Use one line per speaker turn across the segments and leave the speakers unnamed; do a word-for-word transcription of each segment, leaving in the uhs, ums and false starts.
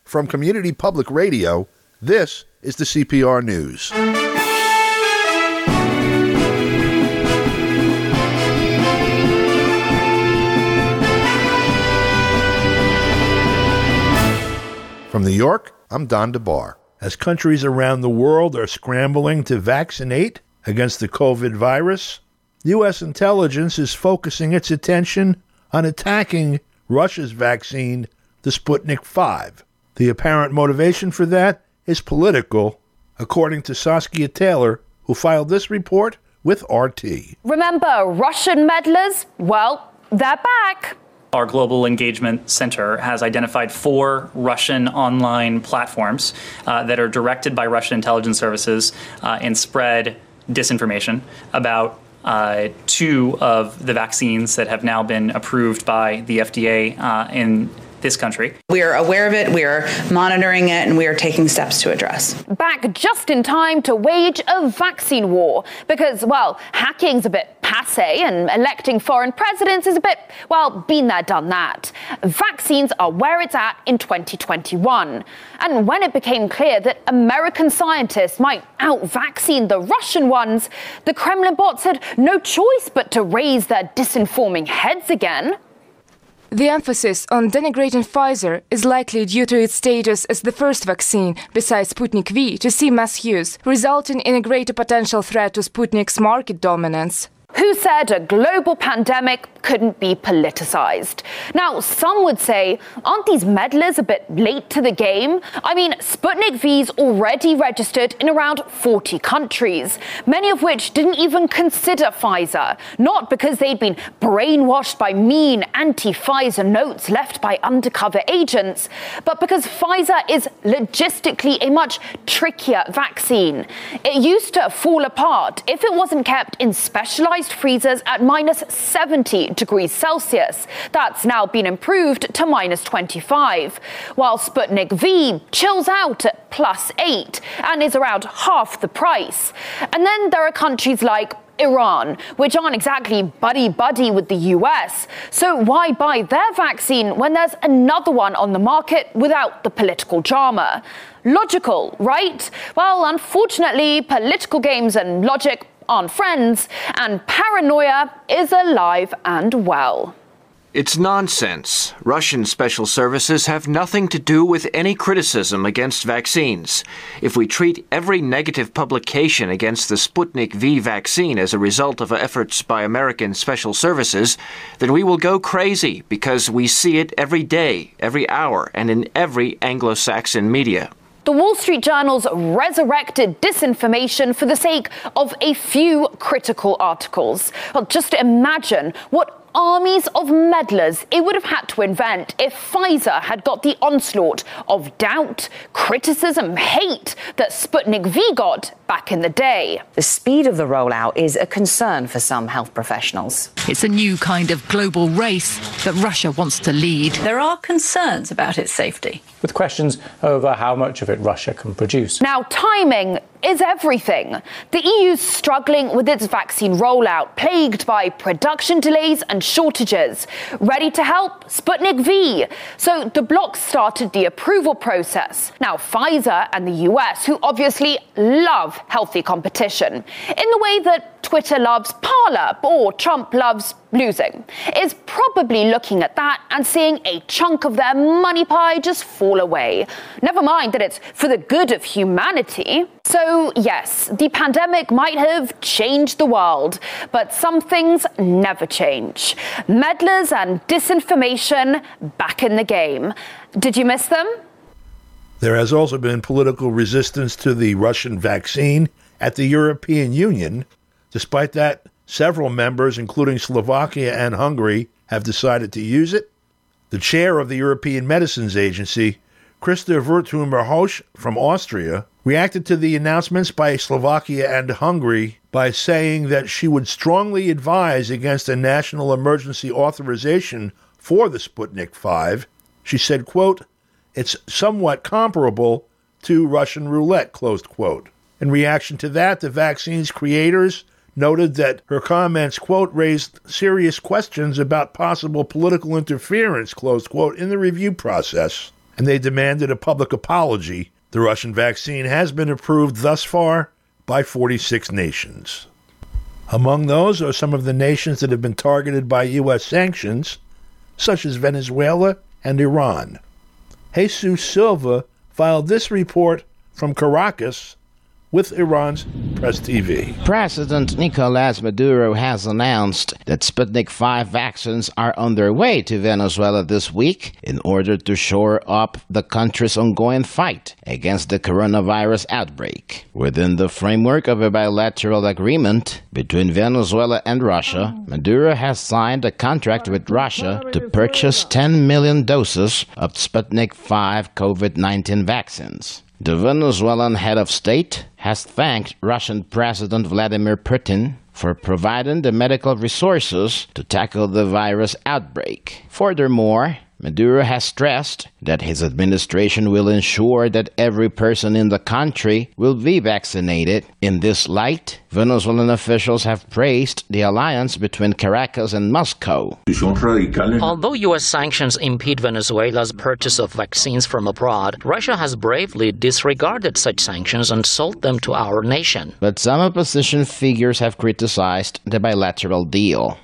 From Community Public Radio, this is the C P R News. From New York, I'm Don DeBar. As countries around the world are scrambling to vaccinate against the COVID virus, U S intelligence is focusing its attention on attacking Russia's vaccine, the Sputnik five. The apparent motivation for that is political, according to Saskia Taylor, who filed this report with R T.
Remember Russian meddlers? Well, they're back.
Our Global Engagement Center has identified four Russian online platforms uh, that are directed by Russian intelligence services uh, and spread disinformation about uh, two of the vaccines that have now been approved by the F D A uh, in this country.
We are aware of it, we are monitoring it, and we are taking steps to address.
Back just in time to wage a vaccine war because, well, hacking's a bit passé and electing foreign presidents is a bit, well, been there, done that. Vaccines are where it's at in twenty twenty-one. And when it became clear that American scientists might out-vaccine the Russian ones, the Kremlin bots had no choice but to raise their disinforming heads again.
The emphasis on denigrating Pfizer is likely due to its status as the first vaccine, besides Sputnik V, to see mass use, resulting in a greater potential threat to Sputnik's market dominance.
Who said a global pandemic couldn't be politicized? Now, some would say, aren't these meddlers a bit late to the game? I mean, Sputnik V's already registered in around forty countries, many of which didn't even consider Pfizer, not because they'd been brainwashed by mean anti-Pfizer notes left by undercover agents, but because Pfizer is logistically a much trickier vaccine. It used to fall apart if it wasn't kept in specialized freezers at minus seventy degrees Celsius. That's now been improved to minus twenty-five, while Sputnik V chills out at plus eight and is around half the price. And then there are countries like Iran, which aren't exactly buddy-buddy with the U S. So why buy their vaccine when there's another one on the market without the political drama? Logical, right? Well, unfortunately, political games and logic aren't friends, and paranoia is alive and well.
It's nonsense. Russian special services have nothing to do with any criticism against vaccines. If we treat every negative publication against the Sputnik V vaccine as a result of efforts by American special services, then we will go crazy because we see it every day, every hour, and in every Anglo-Saxon media.
The Wall Street Journal's resurrected disinformation for the sake of a few critical articles. Well, just imagine what armies of meddlers it would have had to invent if Pfizer had got the onslaught of doubt, criticism, hate that Sputnik V got back in the day.
The speed of the rollout is a concern for some health professionals.
It's a new kind of global race that Russia wants to lead.
There are concerns about its safety,
with questions over how much of it Russia can produce.
Now, timing is everything. The E U's struggling with its vaccine rollout, plagued by production delays and shortages. Ready to help? Sputnik V. So the bloc started the approval process. Now, Pfizer and the U S, who obviously love healthy competition, in the way that Twitter loves Parler or Trump loves losing, is probably looking at that and seeing a chunk of their money pie just fall away. Never mind that it's for the good of humanity. So yes, the pandemic might have changed the world, but some things never change. Meddlers and disinformation back in the game. Did you miss them?
There has also been political resistance to the Russian vaccine at the European Union. Despite that, several members, including Slovakia and Hungary, have decided to use it. The chair of the European Medicines Agency, Christa Württemberg-Hosch from Austria, reacted to the announcements by Slovakia and Hungary by saying that she would strongly advise against a national emergency authorization for the Sputnik five. She said, quote, "It's somewhat comparable to Russian roulette," closed quote. In reaction to that, the vaccine's creators noted that her comments, quote, "raised serious questions about possible political interference," closed quote, in the review process. and they demanded a public apology. The Russian vaccine has been approved thus far by forty-six nations. Among those are some of the nations that have been targeted by U S sanctions, such as Venezuela and Iran. Jesus Silva filed this report from Caracas with Iran's Press T V.
President Nicolas Maduro has announced that Sputnik five vaccines are on their way to Venezuela this week in order to shore up the country's ongoing fight against the coronavirus outbreak. Within the framework of a bilateral agreement between Venezuela and Russia, Maduro has signed a contract with Russia to purchase ten million doses of Sputnik five COVID nineteen vaccines. The Venezuelan head of state has thanked Russian President Vladimir Putin for providing the medical resources to tackle the virus outbreak. Furthermore, Maduro has stressed that his administration will ensure that every person in the country will be vaccinated. In this light, Venezuelan officials have praised the alliance between Caracas and Moscow.
Although U S sanctions impede Venezuela's purchase of vaccines from abroad, Russia has bravely disregarded such sanctions and sold them to our nation.
But some opposition figures have criticized the bilateral deal.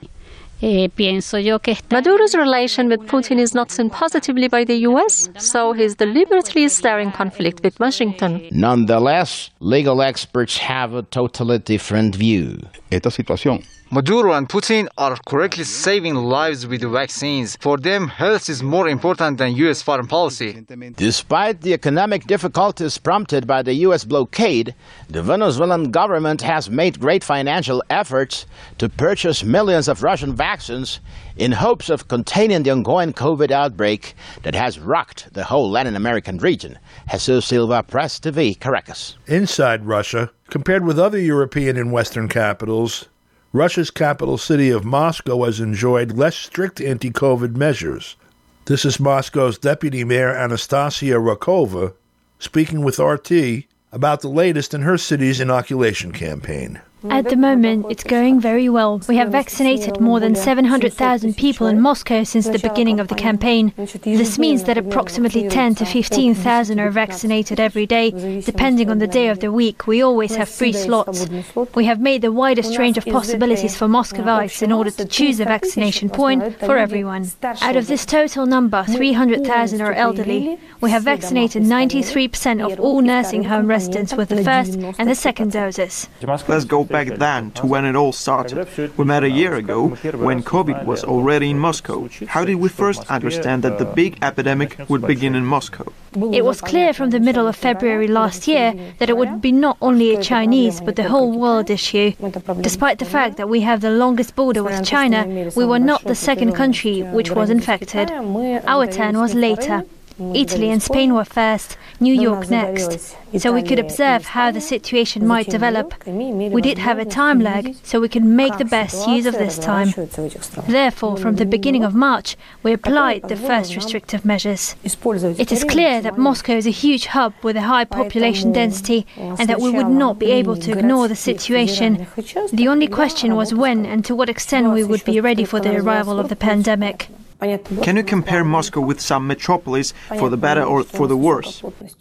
Maduro's relation with Putin is not seen positively by the U S, so he's deliberately stirring conflict with Washington.
Nonetheless, legal experts have a totally different view.
Esta situación Maduro and Putin are correctly saving lives with the vaccines. For them, health is more important than U S foreign policy.
Despite the economic difficulties prompted by the U S blockade, the Venezuelan government has made great financial efforts to purchase millions of Russian vaccines in hopes of containing the ongoing COVID outbreak that has rocked the whole Latin American region. Jesus Silva, Press T V, Caracas.
Inside Russia, compared with other European and Western capitals, Russia's capital city of Moscow has enjoyed less strict anti-COVID measures. This is Moscow's Deputy Mayor Anastasia Rakova speaking with R T about the latest in her city's inoculation campaign.
At the moment, it's going very well. We have vaccinated more than seven hundred thousand people in Moscow since the beginning of the campaign. This means that approximately ten to fifteen thousand are vaccinated every day. Depending on the day of the week, we always have free slots. We have made the widest range of possibilities for Muscovites in order to choose a vaccination point for everyone. Out of this total number, three hundred thousand are elderly. We have vaccinated ninety-three percent of all nursing home residents with the first and the second doses.
Let's go back then to when it all started. We met a year ago when COVID was already in Moscow. How did we first understand that the big epidemic would begin in Moscow?
It was clear from the middle of February last year that it would be not only a Chinese but the whole world issue. Despite the fact that we have the longest border with China, we were not the second country which was infected. Our turn was later. Italy and Spain were first, New York next. So we could observe how the situation might develop. We did have a time lag, so we could make the best use of this time. Therefore, from the beginning of March, we applied the first restrictive measures. It is clear that Moscow is a huge hub with a high population density and that we would not be able to ignore the situation. The only question was when and to what extent we would be ready for the arrival of the pandemic.
Can you compare Moscow with some metropolis for the better or for the worse?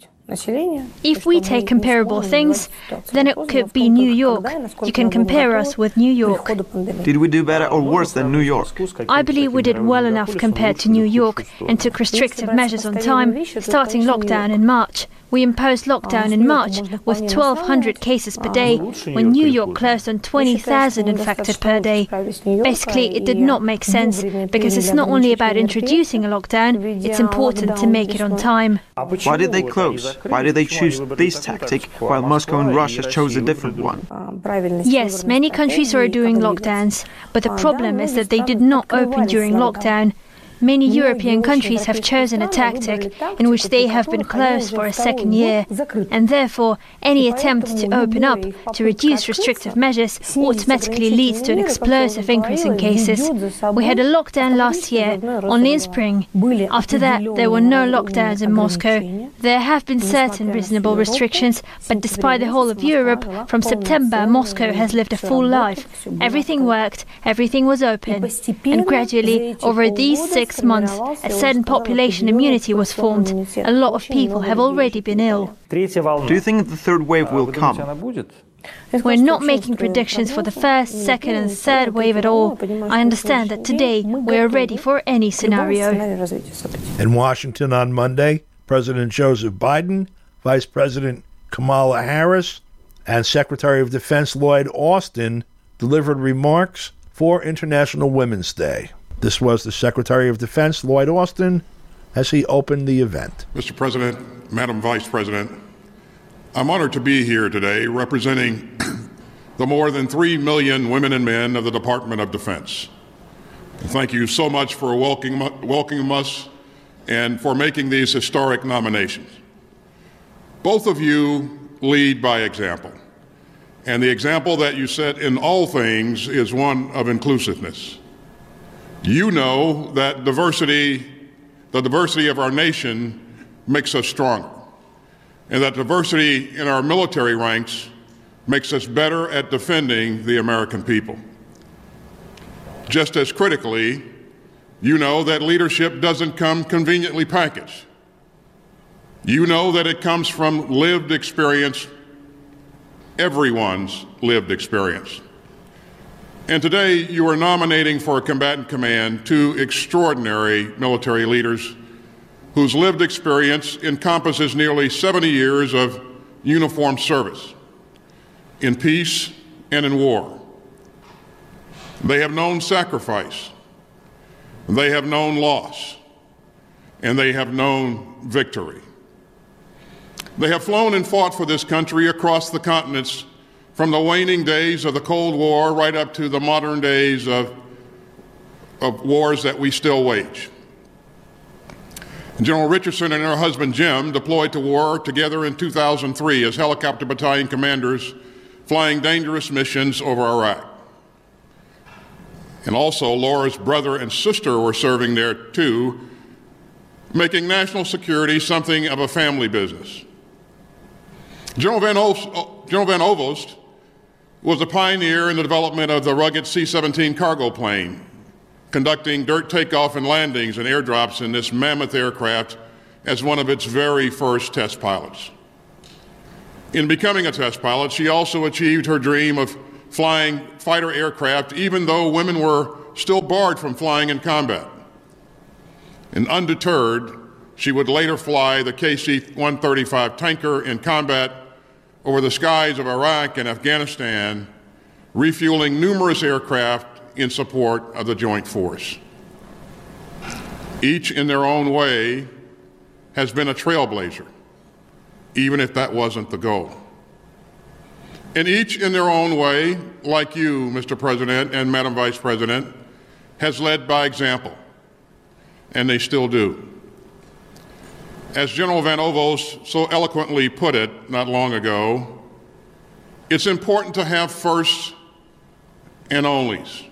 If we take comparable things, then it could be New York. You can compare us with New York.
Did we do better or worse than New York?
I believe we did well enough compared to New York and took restrictive measures on time, starting lockdown in March. We imposed lockdown in March with twelve hundred cases per day, when New York closed on twenty thousand infected per day. Basically, it did not make sense, because it's not only about introducing a lockdown, it's important to make it on time.
Why did they close? Why did they choose this tactic, while Moscow and Russia chose a different one?
Yes, many countries are doing lockdowns, but the problem is that they did not open during lockdown. Many European countries have chosen a tactic in which they have been closed for a second year, and therefore any attempt to open up, to reduce restrictive measures, automatically leads to an explosive increase in cases. We had a lockdown last year, only in spring. After that, there were no lockdowns in Moscow. There have been certain reasonable restrictions, but despite the whole of Europe, from September, Moscow has lived a full life. Everything worked, everything was open, and gradually, over these six six months, a certain population immunity was formed. A lot of people have already been ill.
Do you think the third wave will come?
We're not making predictions for the first, second and third wave at all. I understand that today we are ready for any scenario.
In Washington on Monday, President Joseph Biden, Vice President Kamala Harris, and Secretary of Defense Lloyd Austin delivered remarks for International Women's Day. This was the Secretary of Defense, Lloyd Austin, as he opened the event.
Mister President, Madam Vice President, I'm honored to be here today representing the more than three million women and men of the Department of Defense. And thank you so much for welcoming, welcoming us and for making these historic nominations. Both of you lead by example, and the example that you set in all things is one of inclusiveness. You know that diversity, the diversity of our nation makes us stronger, and that diversity in our military ranks makes us better at defending the American people. Just as critically, you know that leadership doesn't come conveniently packaged. You know that it comes from lived experience, everyone's lived experience. And today you are nominating for a combatant command two extraordinary military leaders whose lived experience encompasses nearly seventy years of uniformed service in peace and in war. They have known sacrifice, they have known loss, and they have known victory. They have flown and fought for this country across the continents from the waning days of the Cold War right up to the modern days of, of wars that we still wage. General Richardson and her husband Jim deployed to war together in two thousand three as helicopter battalion commanders flying dangerous missions over Iraq. And also Laura's brother and sister were serving there too, making national security something of a family business. General Van, o- General Van Ovost was a pioneer in the development of the rugged C seventeen cargo plane, conducting dirt takeoff and landings and airdrops in this mammoth aircraft as one of its very first test pilots. In becoming a test pilot, she also achieved her dream of flying fighter aircraft, even though women were still barred from flying in combat. And undeterred, she would later fly the K C one thirty-five tanker in combat over the skies of Iraq and Afghanistan, refueling numerous aircraft in support of the Joint Force. Each in their own way has been a trailblazer, even if that wasn't the goal. And each in their own way, like you, Mister President and Madam Vice President, has led by example, and they still do. As General Van Ovost so eloquently put it not long ago, it's important to have firsts and onlys.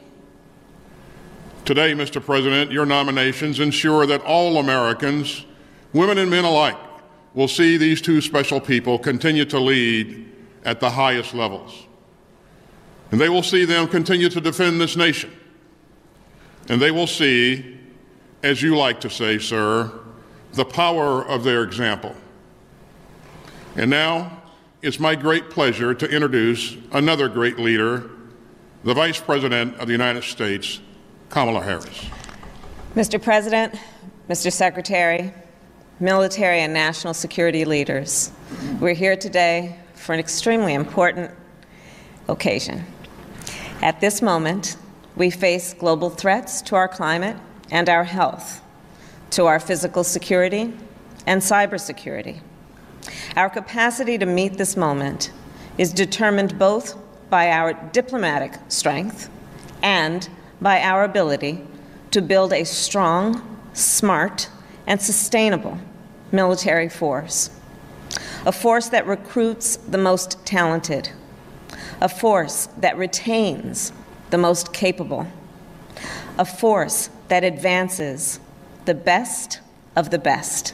Today, Mister President, your nominations ensure that all Americans, women and men alike, will see these two special people continue to lead at the highest levels. And they will see them continue to defend this nation. And they will see, as you like to say, sir, the power of their example. And now, it's my great pleasure to introduce another great leader, the Vice President of the United States, Kamala Harris.
Mister President, Mister Secretary, military and national security leaders, we're here today for an extremely important occasion. At this moment, we face global threats to our climate and our health, to our physical security and cybersecurity. Our capacity to meet this moment is determined both by our diplomatic strength and by our ability to build a strong, smart, and sustainable military force. A force that recruits the most talented, a force that retains the most capable, a force that advances the best of the best.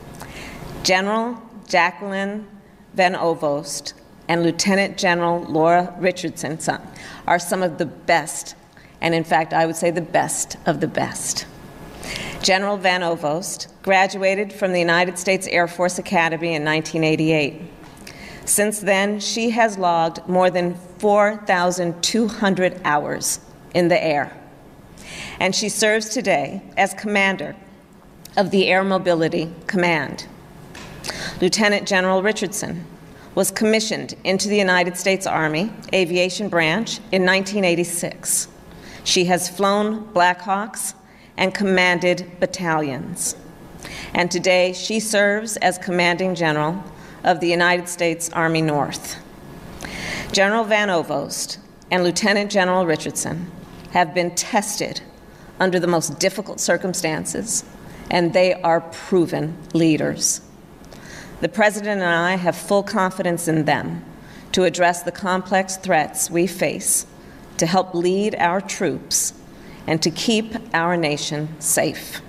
General Jacqueline Van Ovost and Lieutenant General Laura Richardson are some of the best, and in fact, I would say the best of the best. General Van Ovost graduated from the United States Air Force Academy in nineteen eighty-eight. Since then, she has logged more than four thousand two hundred hours in the air, and she serves today as commander of the Air Mobility Command. Lieutenant General Richardson was commissioned into the United States Army Aviation Branch in nineteen eighty-six. She has flown Black Hawks and commanded battalions. And today she serves as commanding general of the United States Army North. General Van Ovost and Lieutenant General Richardson have been tested under the most difficult circumstances, and they are proven leaders. The President and I have full confidence in them to address the complex threats we face, to help lead our troops, and to keep our nation safe.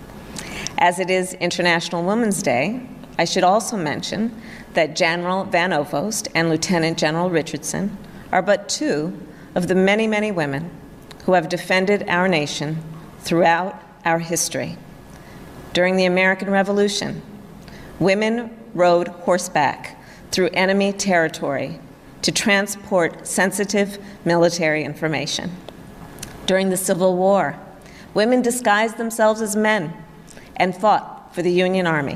As it is International Women's Day, I should also mention that General Van Ovost and Lieutenant General Richardson are but two of the many, many women who have defended our nation throughout our history. During the American Revolution, women rode horseback through enemy territory to transport sensitive military information. During the Civil War, women disguised themselves as men and fought for the Union Army.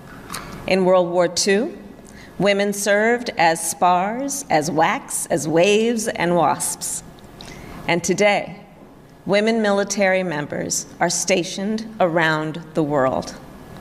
In World War Two, women served as spars, as whacks, as waves, and wasps. And today, women military members are stationed around the world.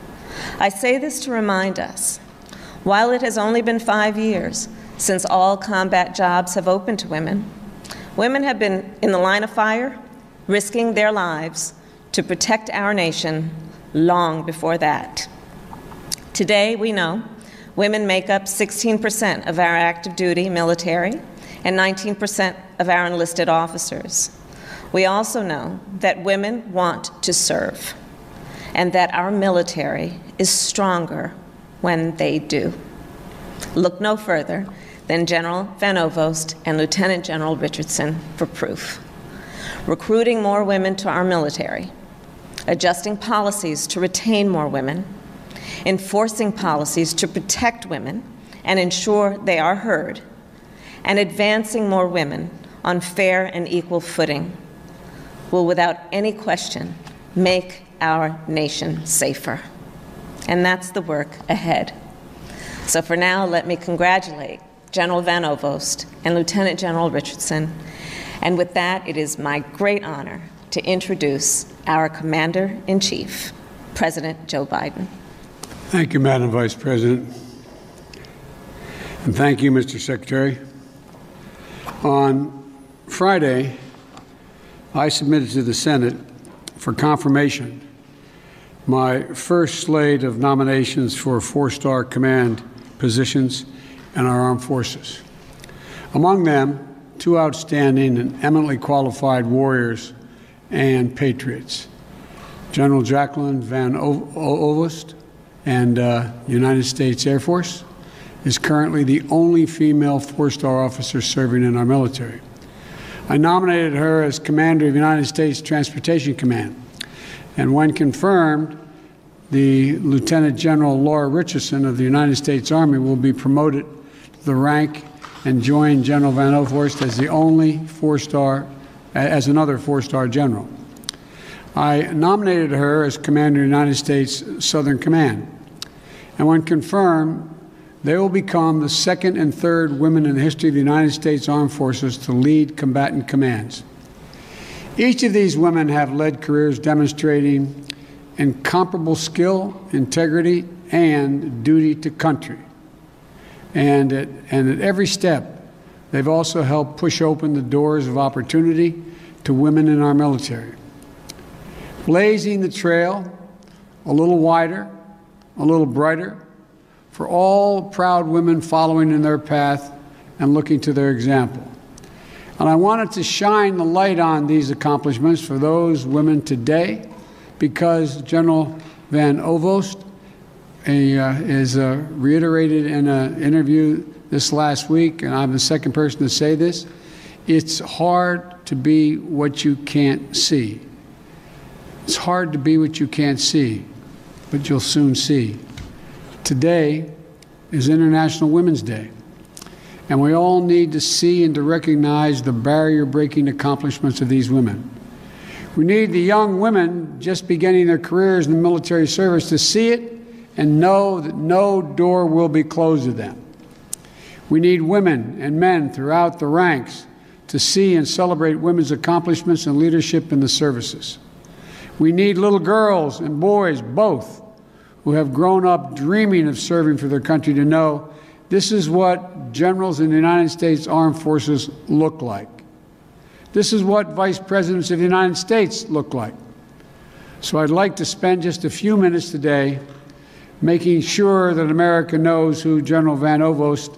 I say this to remind us, while it has only been five years since all combat jobs have opened to women, women have been in the line of fire, risking their lives to protect our nation long before that. Today, we know women make up sixteen percent of our active duty military and nineteen percent of our enlisted officers. We also know that women want to serve, and that our military is stronger when they do. Look no further than General Van Ovost and Lieutenant General Richardson for proof. Recruiting more women to our military, adjusting policies to retain more women, enforcing policies to protect women and ensure they are heard, and advancing more women on fair and equal footing will, without any question, make our nation safer. And that's the work ahead. So for now, let me congratulate General Van Ovost and Lieutenant General Richardson. And with that, it is my great honor to introduce our Commander-in-Chief, President Joe Biden.
Thank you, Madam Vice President. And thank you, Mister Secretary. On Friday, I submitted to the Senate for confirmation my first slate of nominations for four-star command positions in our armed forces. Among them, two outstanding and eminently qualified warriors and patriots, General Jacqueline Van Ovost and uh, United States Air Force, is currently the only female four-star officer serving in our military. I nominated her as Commander of the United States Transportation Command, and when confirmed, the Lieutenant General Laura Richardson of the United States Army will be promoted to the rank and join General Van Ovost as the only four-star, as another four-star general. I nominated her as Commander of the United States Southern Command, and when confirmed, they will become the second and third women in the history of the United States Armed Forces to lead combatant commands. Each of these women have led careers demonstrating incomparable skill, integrity, and duty to country. And at, and at every step, they've also helped push open the doors of opportunity to women in our military, blazing the trail a little wider, a little brighter, for all proud women following in their path and looking to their example. And I wanted to shine the light on these accomplishments for those women today, because General Van Ovost a, uh, is uh, reiterated in an interview this last week, and I'm the second person to say this, it's hard to be what you can't see. It's hard to be what you can't see, but you'll soon see. Today is International Women's Day, and we all need to see and to recognize the barrier-breaking accomplishments of these women. We need the young women just beginning their careers in the military service to see it and know that no door will be closed to them. We need women and men throughout the ranks to see and celebrate women's accomplishments and leadership in the services. We need little girls and boys, both, who have grown up dreaming of serving for their country to know this is what generals in the United States Armed Forces look like. This is what vice presidents of the United States look like. So I'd like to spend just a few minutes today making sure that America knows who General Van Ovost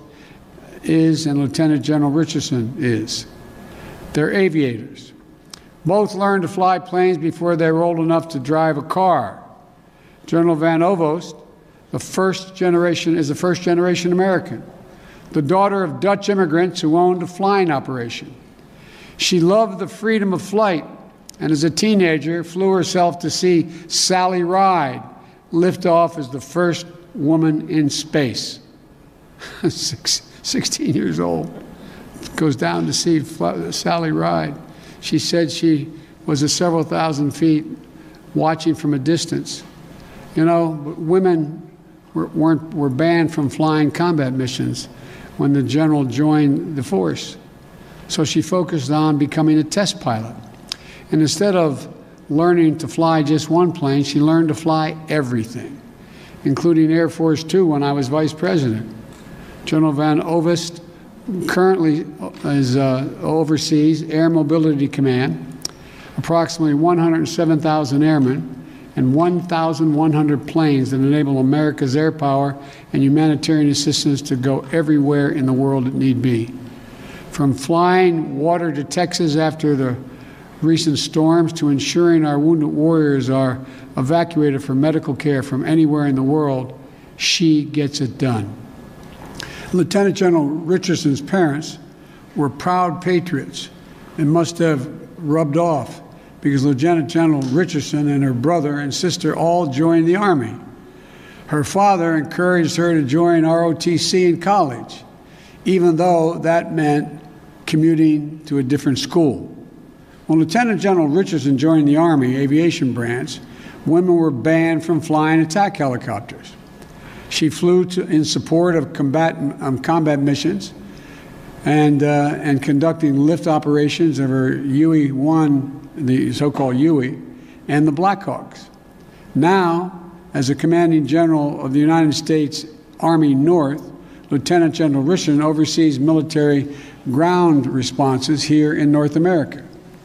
is and Lieutenant General Richardson is. They're aviators. Both learned to fly planes before they were old enough to drive a car. General Van Ovost, the first generation, is a first-generation American, the daughter of Dutch immigrants who owned a flying operation. She loved the freedom of flight, and as a teenager, flew herself to see Sally Ride lift off as the first woman in space. Six, sixteen years old, goes down to see Sally Ride. She said she was at several thousand feet watching from a distance. You know, women were, weren't, were banned from flying combat missions when the general joined the force. So she focused on becoming a test pilot. And instead of learning to fly just one plane, she learned to fly everything, including Air Force Two when I was vice president. General Van Ovost currently is, uh, oversees Air Mobility Command, approximately one hundred seven thousand airmen and one thousand one hundred planes that enable America's air power and humanitarian assistance to go everywhere in the world it need be. From flying water to Texas after the recent storms to ensuring our wounded warriors are evacuated for medical care from anywhere in the world, she gets it done. Lieutenant General Richardson's parents were proud patriots and must have rubbed off because Lieutenant General Richardson and her brother and sister all joined the Army. Her father encouraged her to join R O T C in college, even though that meant commuting to a different school. When Lieutenant General Richardson joined the Army Aviation Branch, women were banned from flying attack helicopters. She flew to, in support of combat, um, combat missions and, uh, and conducting lift operations of her Huey one, the so-called Huey, and the Blackhawks. Now, as a commanding general of the United States Army North, Lieutenant General Richardson oversees military ground responses here in North America.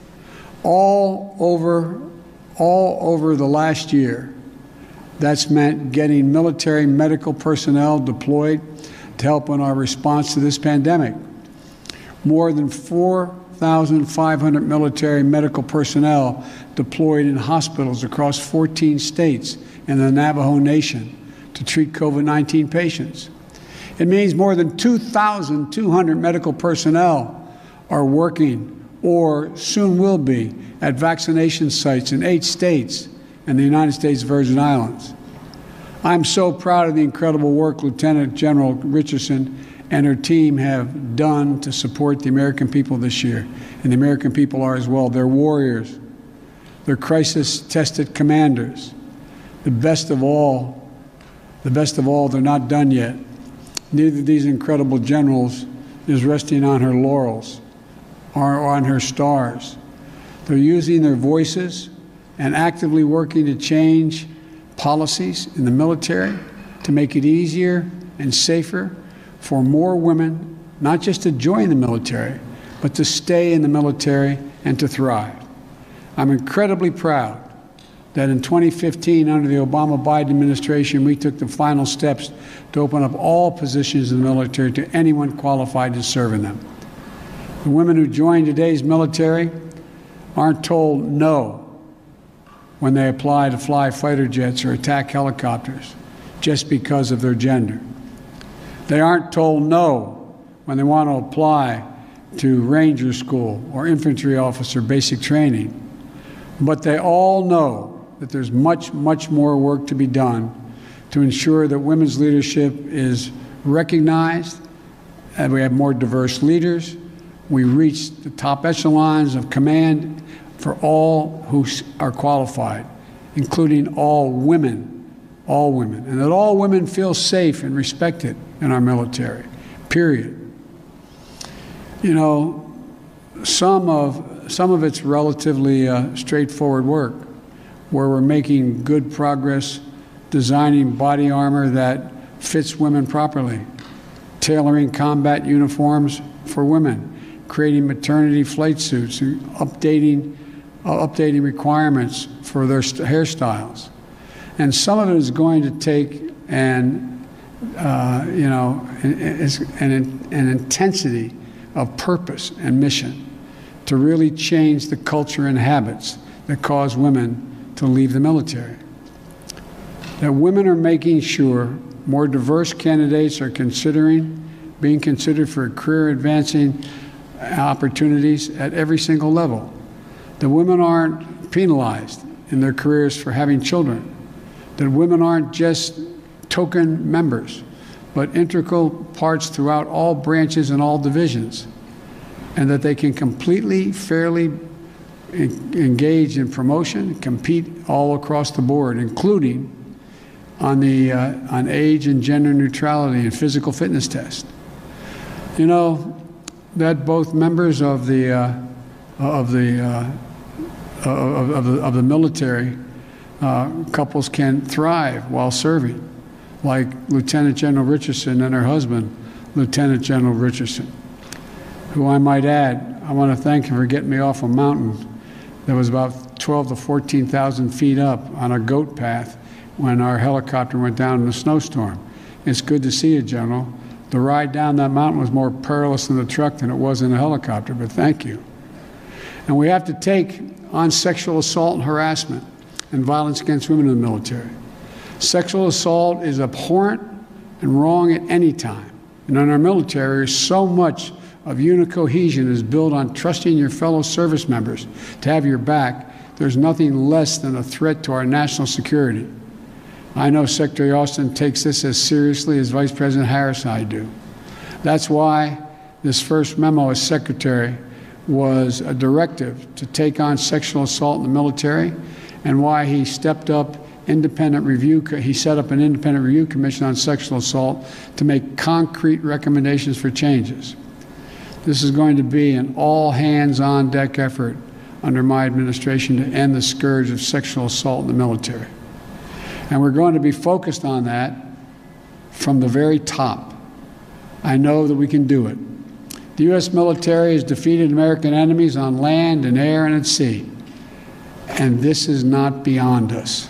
All over, all over the last year, that's meant getting military medical personnel deployed to help in our response to this pandemic. More than four thousand five hundred military medical personnel deployed in hospitals across fourteen states in the Navajo Nation to treat COVID nineteen patients. It means more than two thousand two hundred medical personnel are working or soon will be at vaccination sites in eight states and the United States Virgin Islands. I'm so proud of the incredible work Lieutenant General Richardson and her team have done to support the American people this year. And the American people are as well. They're warriors. They're crisis-tested commanders. The best of all, the best of all, they're not done yet. Neither of these incredible generals is resting on her laurels or on her stars. They're using their voices and actively working to change policies in the military to make it easier and safer for more women, not just to join the military, but to stay in the military and to thrive. I'm incredibly proud that in twenty fifteen, under the Obama-Biden administration, we took the final steps to open up all positions in the military to anyone qualified to serve in them. The women who join today's military aren't told no when they apply to fly fighter jets or attack helicopters just because of their gender. They aren't told no when they want to apply to Ranger School or infantry officer basic training. But they all know that there's much, much more work to be done to ensure that women's leadership is recognized, and we have more diverse leaders. We reach the top echelons of command for all who are qualified, including all women, all women, and that all women feel safe and respected in our military, period. You know, some of, some of it's relatively uh, straightforward work, where we're making good progress designing body armor that fits women properly, tailoring combat uniforms for women, creating maternity flight suits, and updating, uh, updating requirements for their st- hairstyles. And some of it is going to take an, uh, you know, an, an intensity of purpose and mission to really change the culture and habits that cause women to leave the military. That women are making sure more diverse candidates are considering, being considered for career advancing opportunities at every single level. That women aren't penalized in their careers for having children. That women aren't just token members, but integral parts throughout all branches and all divisions. And that they can completely, fairly engage in promotion, compete all across the board, including on the uh, on age and gender neutrality and physical fitness test. You know that both members of the uh, of the uh, of, of the of the military uh, couples can thrive while serving, like Lieutenant General Richardson and her husband, Lieutenant General Richardson, who I might add, I want to thank him for getting me off a mountain that was about twelve to fourteen thousand feet up on a goat path when our helicopter went down in a snowstorm. It's good to see you, General. The ride down that mountain was more perilous in the truck than it was in the helicopter, but thank you. And we have to take on sexual assault and harassment and violence against women in the military. Sexual assault is abhorrent and wrong at any time. And in our military, so much of unit cohesion is built on trusting your fellow service members to have your back. There's nothing less than a threat to our national security. I know Secretary Austin takes this as seriously as Vice President Harris and I do. That's why this first memo as Secretary was a directive to take on sexual assault in the military, and why he stepped up independent review, he set up an independent review commission on sexual assault to make concrete recommendations for changes. This is going to be an all-hands-on-deck effort under my administration to end the scourge of sexual assault in the military. And we're going to be focused on that from the very top. I know that we can do it. The U S military has defeated American enemies on land and air and at sea. And this is not beyond us.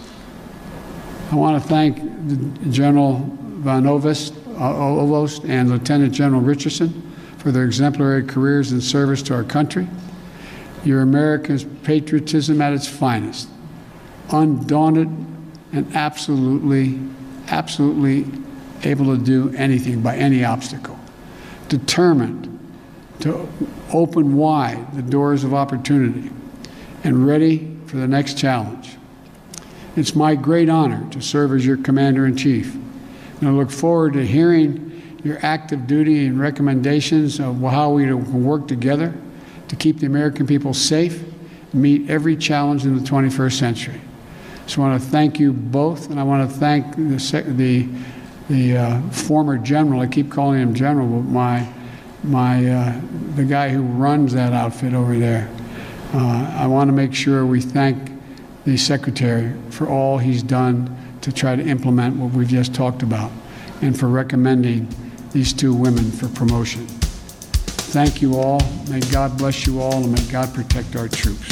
I want to thank General Van Ovost, uh, Ovost and Lieutenant General Richardson for their exemplary careers in service to our country. Your Americans' patriotism at its finest, undaunted and absolutely, absolutely able to do anything by any obstacle, determined to open wide the doors of opportunity and ready for the next challenge. It's my great honor to serve as your Commander-in-Chief, and I look forward to hearing your active duty and recommendations of how we can work together to keep the American people safe and meet every challenge in the twenty-first century. So I want to thank you both, and I want to thank the the, the uh, former general. I keep calling him general, but my my uh, the guy who runs that outfit over there. Uh, I want to make sure we thank the Secretary for all he's done to try to implement what we've just talked about, and for recommending these two women for promotion. Thank you all. May God bless you all, and may God protect our troops.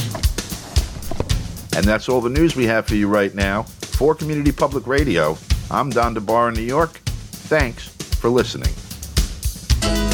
And that's all the news we have for you right now. For Community Public Radio, I'm Don DeBar in New York. Thanks for listening.